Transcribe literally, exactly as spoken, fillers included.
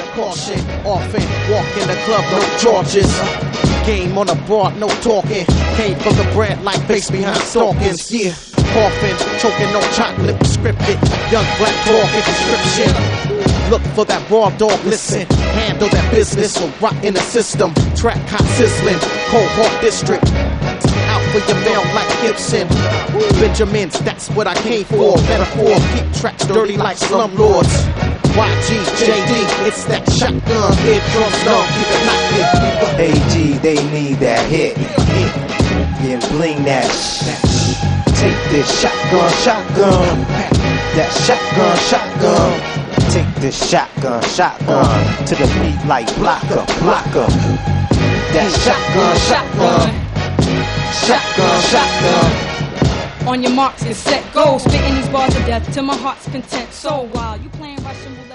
Caution, often walk in the club, no charges. Game on the board, no talking. Came for the bread like face behind stalkings. Yeah, coughing, choking on chocolate, scripted. Young black talking description. Look for that raw dog, listen. Handle that business or rot in the system. Track hot sizzling, cold hawk district. Out for your mail like Gibson. Benjamins, that's what I came for. Metaphor, keep tracks dirty like slumlords. Y G, J D, it's that shotgun. Head drums long, keep it knocking. A G, they need that hit. Yeah, bling that shit. Take this shotgun, shotgun. That shotgun, shotgun. Take this shotgun, shotgun. To the beat like blocker, blocker. That shotgun, shotgun. Shotgun, shotgun. On your marks, get set, go. Spitting these bars of death till my heart's content. So while you playing Russian roulette.